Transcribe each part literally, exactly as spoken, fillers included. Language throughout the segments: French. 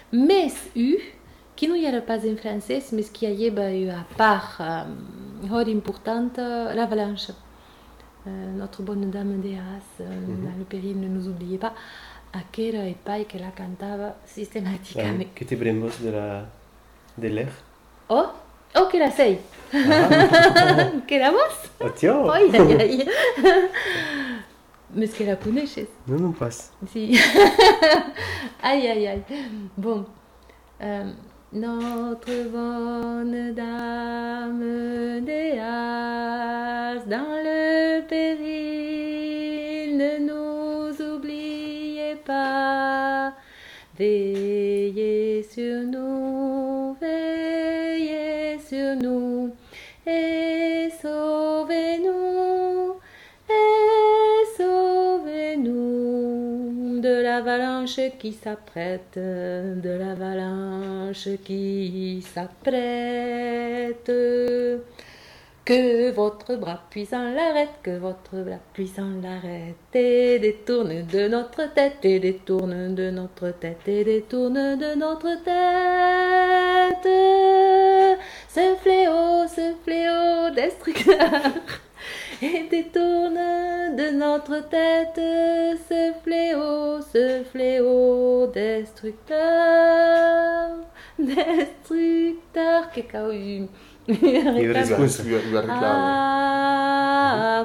Mas U, que não era pas em francês, mas que aí é a part um, hor importante, l'avalanche. Euh, notre bonne dame des As, euh, mm-hmm. Dans le péril, ne nous oubliez pas, aquella e pai que la cantava sistematicamente. Ah, que te bremos de la de l'air. Oh, oh que la sei. Ah. Que la voz. Oh, tiens. Ai, ai, ai. Mais que la coneixes? Non, non pas. Si. Aïe, aïe, aïe. Bon. Euh, notre bonne dame des As, dans le péril, ne nous oubliez pas. Veillez sur nous, veillez sur nous, et sauvez-nous, et sauvez-nous de l'avalanche qui s'apprête, de l'avalanche qui s'apprête. Que votre bras puissant l'arrête, que votre bras puissant l'arrête, et détourne de notre tête, et détourne de notre tête, et détourne de notre tête. Ce fléau, ce fléau destructeur, et détourne de notre tête, ce fléau, ce fléau destructeur, destructeur, que caoutchouc. Il Questo io io reclamo. À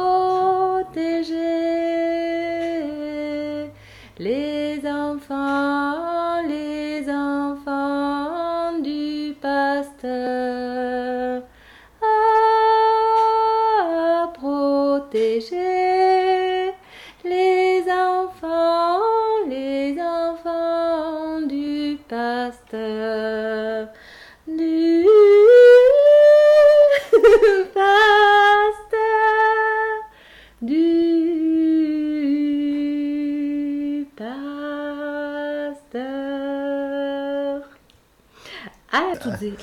protéger les enfants, les enfants du pasteur. À protéger les enfants, les enfants du pasteur. Du pasteur, du pasteur. Ah, toutes